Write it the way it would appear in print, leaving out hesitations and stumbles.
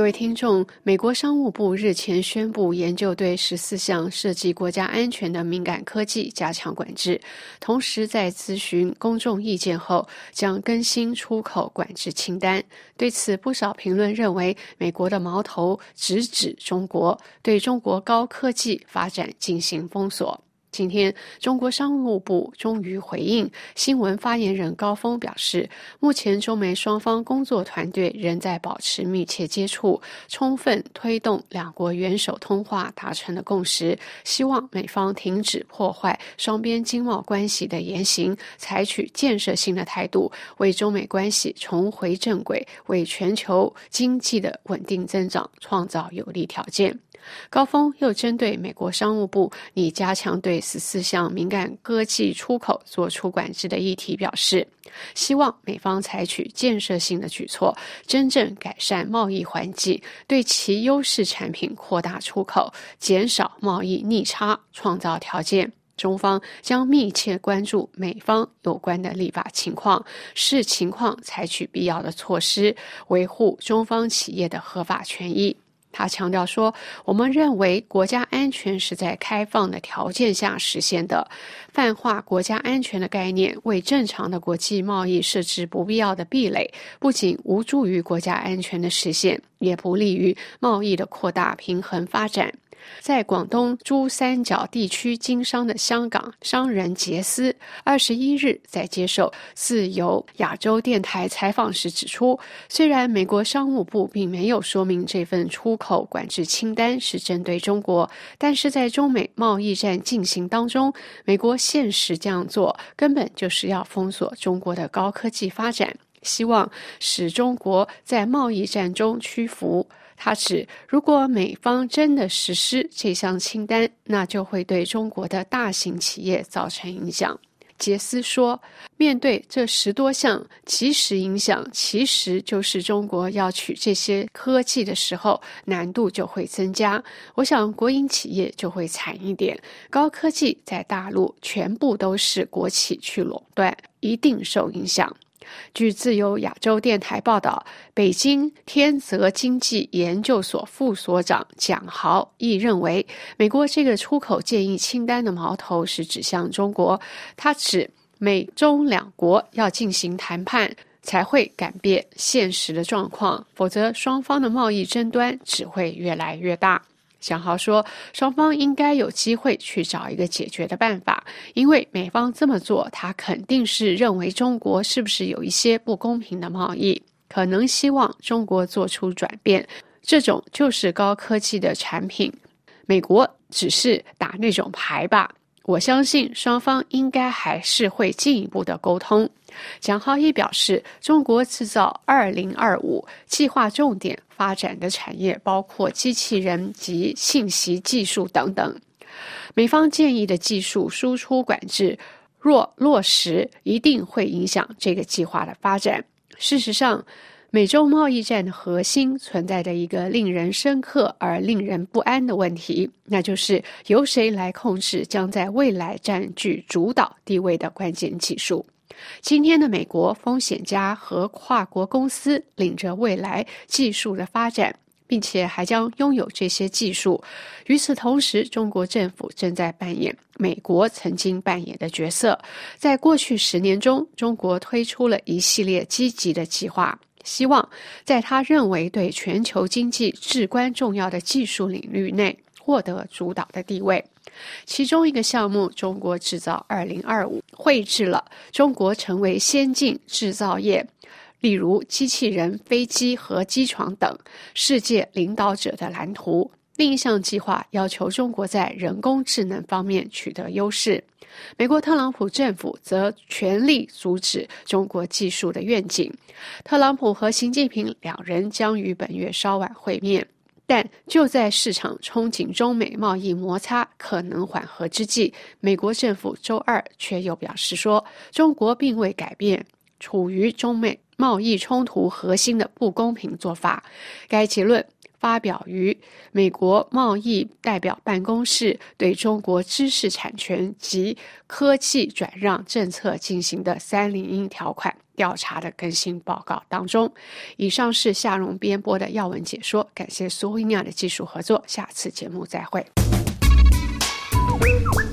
各位听众，美国商务部日前宣布，研究对14项涉及国家安全的敏感科技加强管制，同时在咨询公众意见后，将更新出口管制清单。对此，不少评论认为，美国的矛头直指中国，对中国高科技发展进行封锁。今天，中国商务部终于回应，新闻发言人高峰表示，目前中美双方工作团队仍在保持密切接触，充分推动两国元首通话达成的共识，希望美方停止破坏双边经贸关系的言行，采取建设性的态度，为中美关系重回正轨，为全球经济的稳定增长创造有利条件。高峰又针对美国商务部拟加强对14项敏感科技出口做出管制的议题表示，希望美方采取建设性的举措，真正改善贸易环境，对其优势产品扩大出口，减少贸易逆差，创造条件。中方将密切关注美方有关的立法情况，视情况采取必要的措施，维护中方企业的合法权益。他强调说，我们认为国家安全是在开放的条件下实现的，泛化国家安全的概念为正常的国际贸易设置不必要的壁垒，不仅无助于国家安全的实现，也不利于贸易的扩大平衡发展。在广东珠三角地区经商的香港商人杰斯21日在接受自由亚洲电台采访时指出，虽然美国商务部并没有说明这份出口管制清单是针对中国，但是在中美贸易战进行当中，美国现实这样做根本就是要封锁中国的高科技发展，希望使中国在贸易战中屈服。他指，如果美方真的实施这项清单，那就会对中国的大型企业造成影响。杰斯说，面对这10多项即时影响，其实就是中国要取这些科技的时候，难度就会增加。我想国营企业就会惨一点，高科技在大陆全部都是国企去垄断，一定受影响。据自由亚洲电台报道，北京天泽经济研究所副所长蒋豪亦认为，美国这个出口建议清单的矛头是指向中国。他指美中两国要进行谈判，才会改变现实的状况，否则双方的贸易争端只会越来越大。蒋豪说，双方应该有机会去找一个解决的办法，因为美方这么做，他肯定是认为中国是不是有一些不公平的贸易，可能希望中国做出转变，这种就是高科技的产品，美国只是打那种牌吧。我相信双方应该还是会进一步的沟通。蒋浩一表示，中国制造2025计划重点发展的产业包括机器人及信息技术等等。美方建议的技术输出管制若落实，一定会影响这个计划的发展。事实上，美中贸易战的核心存在着一个令人深刻而令人不安的问题，那就是由谁来控制将在未来占据主导地位的关键技术。今天的美国风险家和跨国公司领着未来技术的发展，并且还将拥有这些技术。与此同时，中国政府正在扮演美国曾经扮演的角色。在过去10年中，中国推出了一系列积极的计划，希望在他认为对全球经济至关重要的技术领域内获得主导的地位。其中一个项目中国制造2025绘制了中国成为先进制造业，例如机器人、飞机和机床等世界领导者的蓝图。另一项计划要求中国在人工智能方面取得优势。美国特朗普政府则全力阻止中国技术的愿景。特朗普和习近平两人将于本月稍晚会面，但就在市场憧憬中美贸易摩擦可能缓和之际，美国政府周二却又表示说，中国并未改变处于中美贸易冲突核心的不公平做法。该结论发表于美国贸易代表办公室对中国知识产权及科技转让政策进行的301条款调查的更新报告当中。以上是夏蓉编播的要闻解说，感谢苏英亚的技术合作，下次节目再会。